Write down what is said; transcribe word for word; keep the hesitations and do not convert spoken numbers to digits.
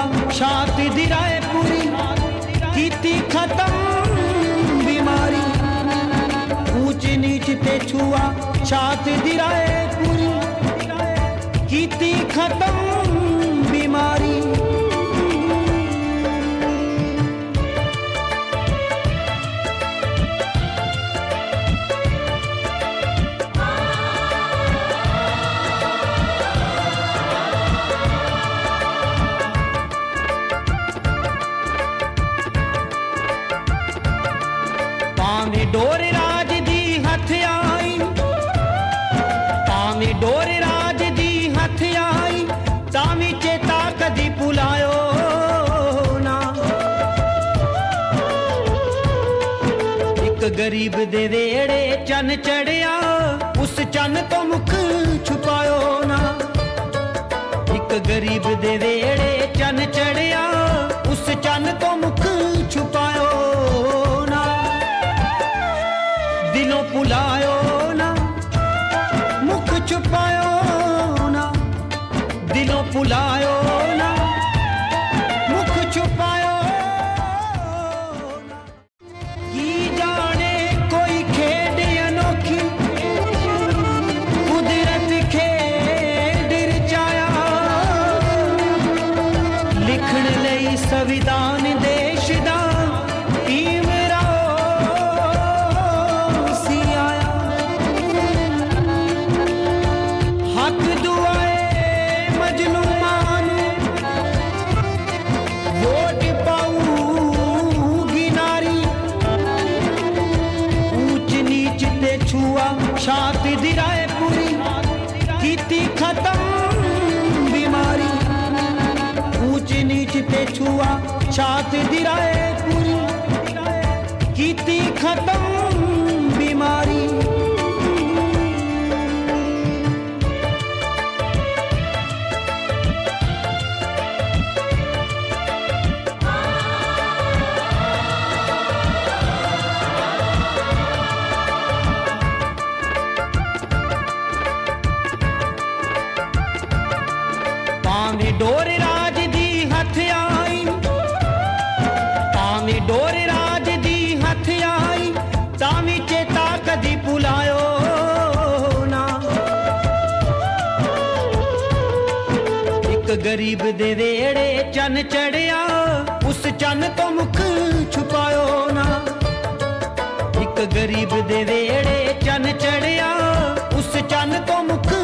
छात दी राय पूरी कीती खत्म बीमारी। ऊंच नीच ते छुआ छात दी राय पूरी कीती खत्म बीमारी। भावें डोर राज दी हथ आई, भावें डोर राज दी हथ आई, तावी चेता कदी भुलायो ना। एक गरीब दे वेड़े चन चढ़िया, उस चन तो मुख छुपायो ना। एक गरीब दे वेड़े चन चढ़िया, उस चन तो मुख छुपायो ना। दिलों भुलायो ना, मुख छुपायो ना। दिलों भुलायो ना, मुख छुपायो ना। की जाने कोई खेड अनोखी, कुदरत खेड रचाया। लिखण लई संविधान देश दा छात दी राय पूरी कीती खत्म बीमारी। ऊंच नीच ते छुआ छात दी राय पूरी कीती खत्म बीमारी। भावें डोर राज दी हथ आई, भावें डोर राज दी हथ आई, तावी चेता कदी भुलायो ना। एक गरीब दे वेड़े चन चढ़िया, उस चन तो मुख छुपायो ना। एक गरीब दे वेड़े चन चढ़िया, उस चन तो मुख